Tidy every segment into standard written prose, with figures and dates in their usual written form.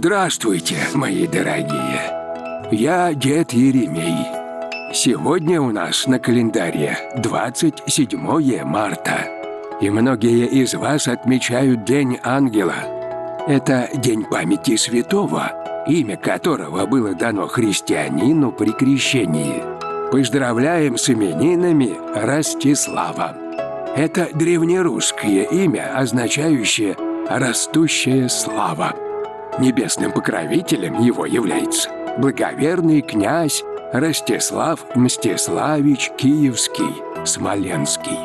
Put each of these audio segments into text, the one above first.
Здравствуйте, мои дорогие. Я дед Еремей. Сегодня у нас на календаре 27 марта. И многие из вас отмечают День Ангела. Это день памяти святого, имя которого было дано христианину при крещении. Поздравляем с именинами Ростислава. Это древнерусское имя, означающее «растущая слава». Небесным покровителем его является благоверный князь Ростислав Мстиславич Киевский, Смоленский.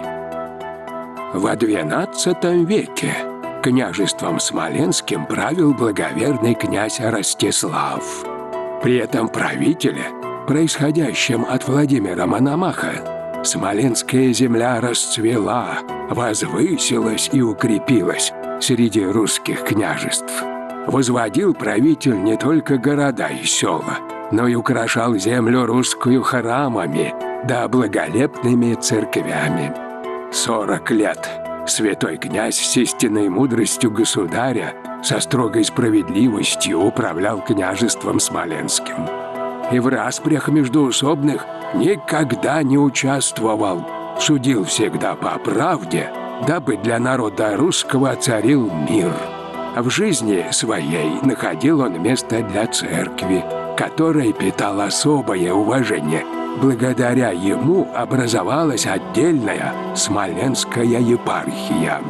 Во XII веке княжеством Смоленским правил благоверный князь Ростислав. При этом правителе, происходящем от Владимира Мономаха, смоленская земля расцвела, возвысилась и укрепилась среди русских княжеств. Возводил правитель не только города и села, но и украшал землю русскую храмами да благолепными церквями. 40 лет святой князь с истинной мудростью государя со строгой справедливостью управлял княжеством Смоленским. И в распрях междоусобных никогда не участвовал, судил всегда по правде, дабы для народа русского царил мир. В жизни своей находил он место для церкви, которой питал особое уважение. Благодаря ему образовалась отдельная Смоленская епархия.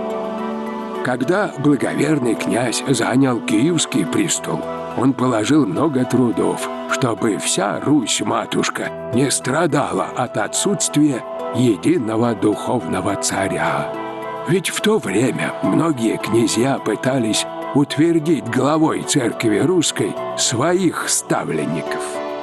Когда благоверный князь занял Киевский престол, он положил много трудов, чтобы вся Русь-матушка не страдала от отсутствия единого духовного царя. Ведь в то время многие князья пытались утвердить главой церкви русской своих ставленников.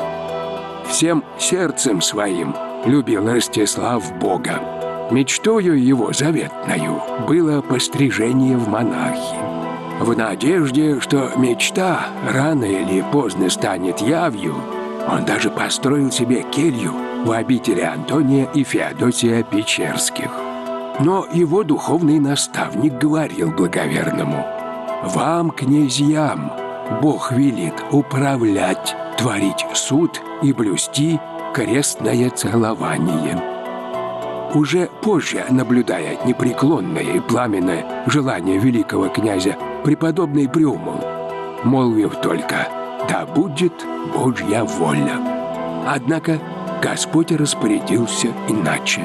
Всем сердцем своим любил Ростислав Бога. Мечтою его заветною было пострижение в монахи. В надежде, что мечта рано или поздно станет явью, он даже построил себе келью в обители Антония и Феодосия Печерских. Но его духовный наставник говорил благоверному: «Вам, князьям, Бог велит управлять, творить суд и блюсти крестное целование». Уже позже, наблюдая непреклонное и пламенное желание великого князя, преподобный приумолк, молвив только: «Да будет Божья воля». Однако Господь распорядился иначе.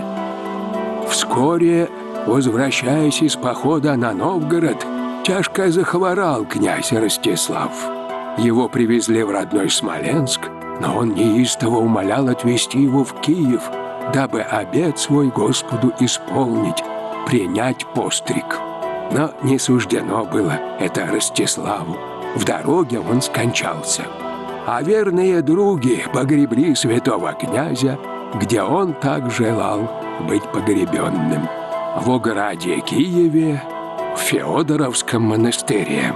Вскоре, возвращаясь из похода на Новгород, тяжко захворал князь Ростислав. Его привезли в родной Смоленск, но он неистово умолял отвезти его в Киев, дабы обет свой Господу исполнить, принять постриг. Но не суждено было это Ростиславу. В дороге он скончался. А верные други погребли святого князя, где он так желал быть погребенным, в граде Киеве, в Феодоровском монастыре.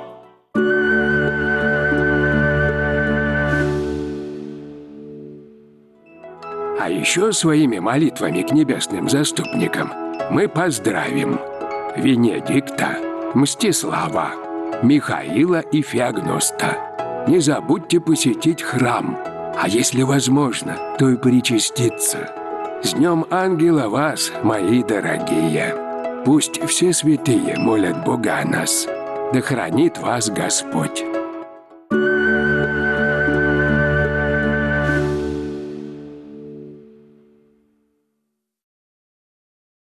А еще своими молитвами к небесным заступникам мы поздравим Венедикта, Мстислава, Михаила и Феогноста. Не забудьте посетить храм, а если возможно, то и причаститься. С Днем Ангела вас, мои дорогие! Пусть все святые молят Бога о нас, да хранит вас Господь!